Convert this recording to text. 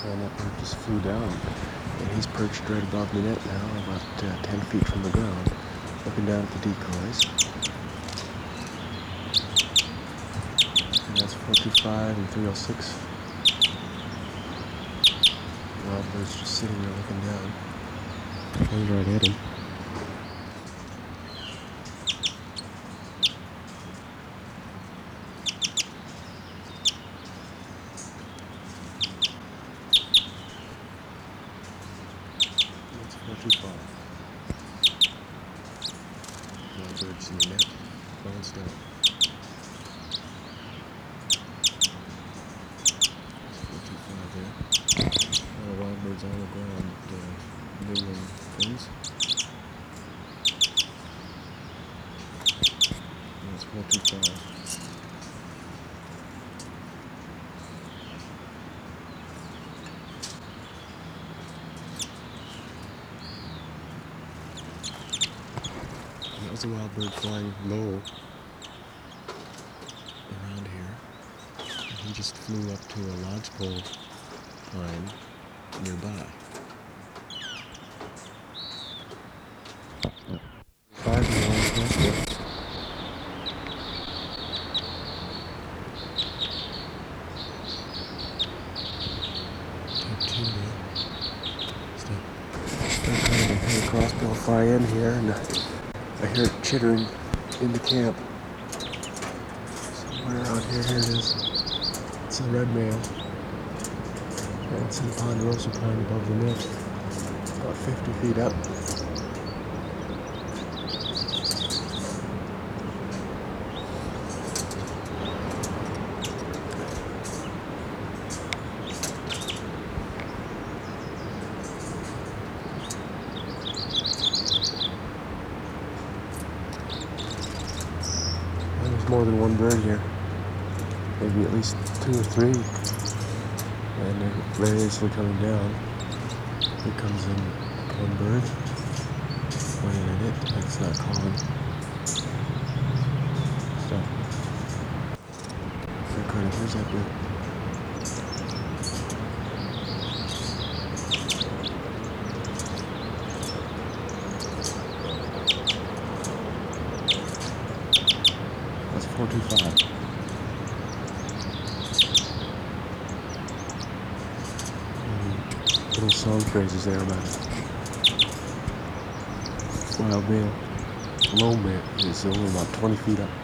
And that bird just flew down. And he's perched right above the net now, about 10 feet from the ground, looking down at the decoys. And that's 425 and 306. Wild bird's just sitting there looking down. Aimed right at him. That's 425. Wild bird's in the net. Bounced down. That's 425 there. Wild birds on the ground, nibbling things. That's 425. That was a wild bird flying low around here. And he just flew up to a lodgepole pine nearby. 5 and 1 left there. Take 2 now. Start trying to head across, Bill fly in here, and I hear it chittering in the camp. Somewhere around here, here it is. It's a red male. And it's in the ponderosa pine above the net. About 50 feet up. There's more than one bird here. Maybe at least 2 or 3. And they're variously coming down. Here comes in one bird. Pointing at it. It's not calling. Stop. Where's that bird? That's 425. Little song phrases there about it. Wild male. Low male is only about 20 feet up.